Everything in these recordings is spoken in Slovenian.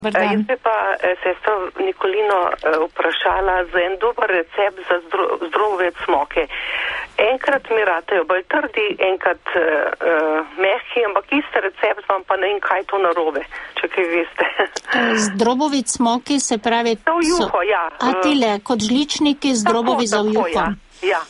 Jaz bi pa sestro Nikolino vprašala za en dober recept za zdrobovec moke. Enkrat mi ratejo bolj trdi, enkrat mehki, ampak isti recept vam pa ne vem, kaj to narobe, če kaj veste. Zdrobovec moke se pravi... Za v juho, ja. A tile, kot žličniki zdrobovi za v juho. Ja.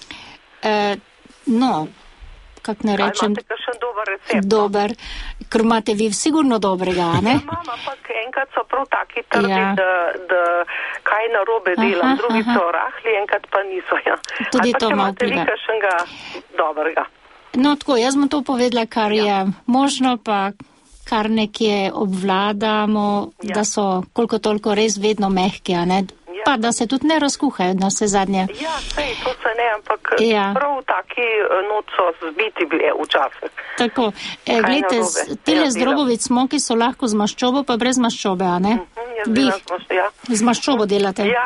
No, kak ne rečem... Ali imate kakšen dober recept? Dober, ker imate vi sigurno dobrega, ne? Ja, imam, ampak enkrat so prav taki trdi, da kaj narobe delam, drugi so rahli, enkrat pa niso, ja. Tudi to malo vpliva. Ali pa če imate vi kakšnega dobrega? No, tako, jaz bom to povedala, kar je možno, pa kar nekje obvladamo, da so koliko toliko res vedno mehki, a ne? Pa da se tudi ne razkuhajo na vse zadnje. Ja, sej, to se ne, ampak prav taki noč so zbiti bile včasih. Tako, gledajte, tile zdrobovic moki so lahko z maščobo, pa brez maščobe, a ne? Vi z maščobo delate? Ja.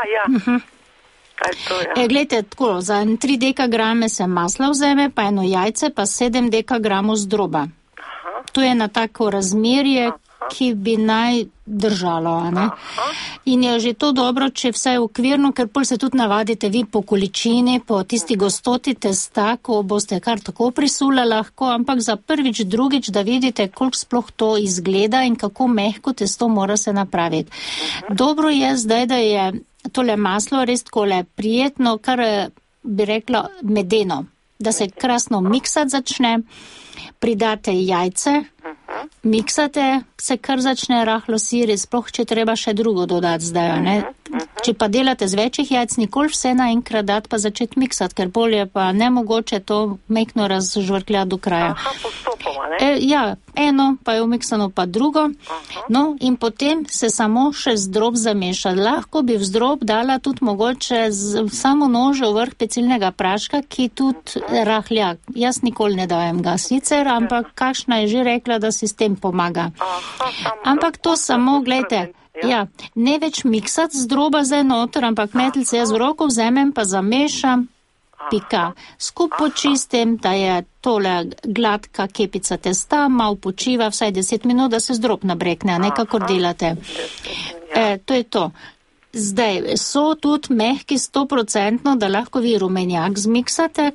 Gledajte, tako, za 3 dekagrame se masla vzeme, pa 1 jajce, pa 7 dekagramov zdroba. To je na tako razmerje, ki bi naj držalo, a ne? In je že to dobro, če vsaj okvirno, ker pol se tudi navadite vi po količini, po tisti gostoti testa, ko boste kar tako prisule lahko, ampak za prvič, drugič, da vidite, koliko sploh to izgleda in kako mehko testo mora se napraviti. Dobro je zdaj, da je tole maslo res takole prijetno, kar bi rekla medeno, da se krasno miksati začne, pridate jajce, miksate, se kar začne rahlo siri, sploh če treba še drugo dodati zdaj, ne? Če pa delate z večjih jajc, nikoli vse naenkrat dati pa začeti miksati, ker bolje pa nemogoče to mekno razžvrkljati do kraja. Postopoma, ne? Ja, eno pa je umiksano pa drugo, no in potem se samo še zdrob zameša. Lahko bi v zdrob dala tudi mogoče samo nože v vrh pecilnega praška, ki tudi rahlja. Jaz nikoli ne dajem ga sicer, ampak kakšna je že rekla, da si s tem pomaga. Ampak to samo, gledajte, ja, ne več miksati zdroba zdaj noter, ampak metlice jaz v roko vzemem, pa zamešam, pika. Skup počistim, da je tole gladka kepica testa, malo počiva, vsaj 10 minut, da se zdrob nabrekne, a ne kakor delate. To je to. Zdaj, so tudi mehki 100%, da lahko vi rumenjak zmiksate,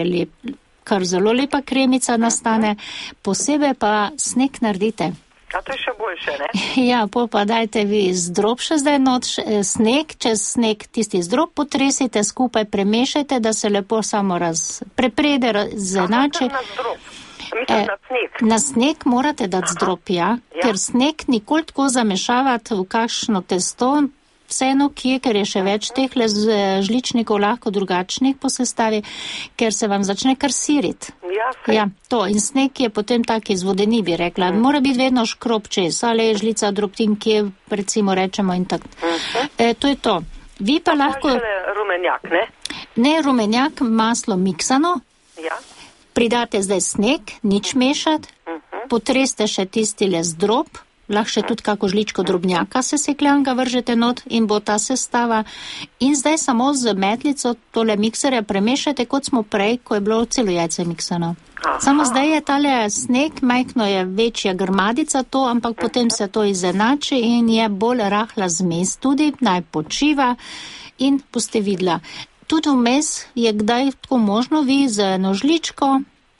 kar zelo lepa kremica nastane, posebej pa sneg naredite. A to je še boljše, ne? Ja, pol pa dajte vi zdrob še zdaj not, sneg, čez sneg tisti zdrob potresite, skupaj premešajte, da se lepo samo preprede, zenače. Na zdrob? Mislim, na sneg? Na sneg morate dati zdrob, ja, ker sneg nikoli tako zamešavati v kakšno testo, vseeno kje, ker je še več teh žličnikov lahko drugačnih po sestavi, ker se vam začne kar siriti. Ja, to. In sneg je potem tak izvodeni, bi rekla. Mora biti vedno škrob čez, ali je žlica drobtin, kje recimo rečemo in tako. To je to. Vi pa lahko... Rumenjak, ne? Ne, rumenjak, maslo miksano. Ja. Pridate zdaj sneg, nič mešati. Potreste še tistile zdrob. Lahko še tudi kako žličko drobnjaka sesekljanga vržete not in bo ta sestava. In zdaj samo z metlico tole mikserja premešate, kot smo prej, ko je bilo celo jajce miksano. Samo zdaj je tale sneg, majhno je večja grmadica to, ampak potem se to izenači in je bolj rahla zmes tudi, naj počiva in boste videla. Tudi vmes je kdaj tako možno vi z eno žličko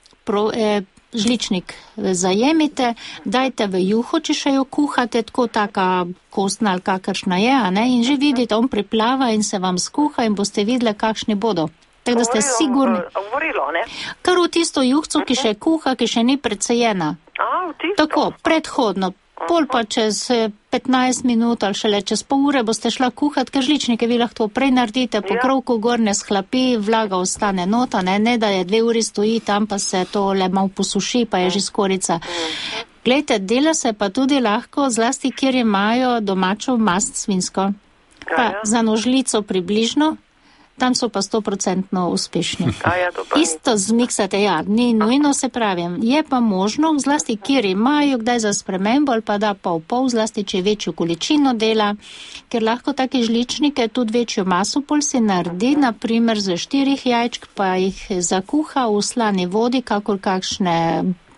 žličnik zajemite, dajte v juho, če še jo kuhate, tako taka kostna ali kakršna je, a ne? In že vidite, on priplava in se vam skuha in boste videli, kakšni bodo. Tako da ste sigurni. Kar v tisto juhco, ki še kuha, ki še ni precejena. Tako, predhodno. Pol pa čez 15 minut ali šele čez pol ure boste šla kuhati, ker žličnike vi lahko prej naredite, pokrovko gor ne shlapi, vlaga ostane nota, ne da je 2 uri stoji, tam pa se to le malo posuši, pa je že skorica. Glejte, dela se pa tudi lahko, zlasti kjer imajo domačo mast svinsko. Pa za nožlico približno, tam so pa 100% uspešni. Isto zmiksate, ja, ni nujno, se pravim. Je pa možno, zlasti kjer imajo, kdaj za spremembo ali pa da pol, zlasti če večjo količino dela, ker lahko take žličnike tudi večjo maso pol si naredi, naprimer z 4 jajčk, pa jih zakuha v slani vodi, kakor kakšne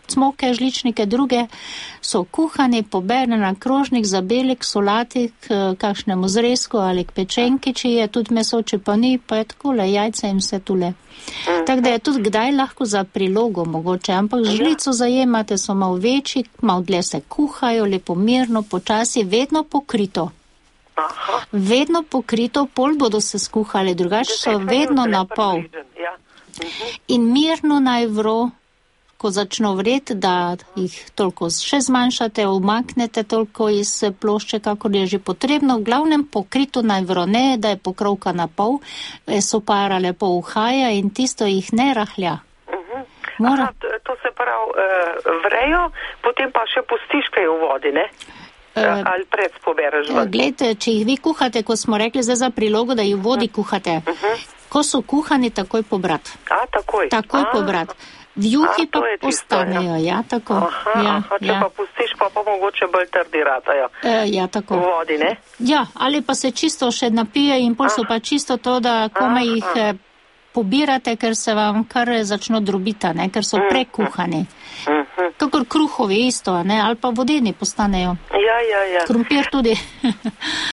cmoke, žličnike, druge so kuhani, poberni na krožnik, zabeli k solati, k kakšnemu zrezku ali k pečenki, če je tudi meso, če pa ni, pa je takole, jajce in vse tule. Tako da je tudi kdaj lahko za prilogo mogoče, ampak žlico zajemate, so malo večji, malo dlje se kuhajo, lepo mirno, počasi, vedno pokrito. Aha. Vedno pokrito, pol bodo se skuhali, drugače so vedno na pol. Ja. In mirno naj vro, ko začno vreti, da jih toliko še zmanjšate, umaknete toliko iz plošče, kakor je že potrebno. V glavnem pokrito naj vro, ne, da je pokrovka na pol, sopara lepo uhaja in tisto jih ne rahlja. Aha, to se pravi vrejo, potem pa še pustiš kaj v vodi, ne? Ali pred pobereš ven? Glejte, če jih vi kuhate, ko smo rekli zdaj za prilogo, da jih v vodi kuhate, ko so kuhani, takoj pobrat. Takoj? Takoj pobrat. V juhi pa ostanejo, ja, tako. Aha, če pa pustiš, pa mogoče bolj trdi ratajo. Ja, tako. V vodi, ne? Ja, ali pa se čisto še napije in pol so pa čisto to, da komaj jih pobirate, ker se vam kar začno drobita, ne, ker so prekuhani. Kakor kruhovi isto, ne, ali pa vodeni postanejo. Ja. Krompir tudi.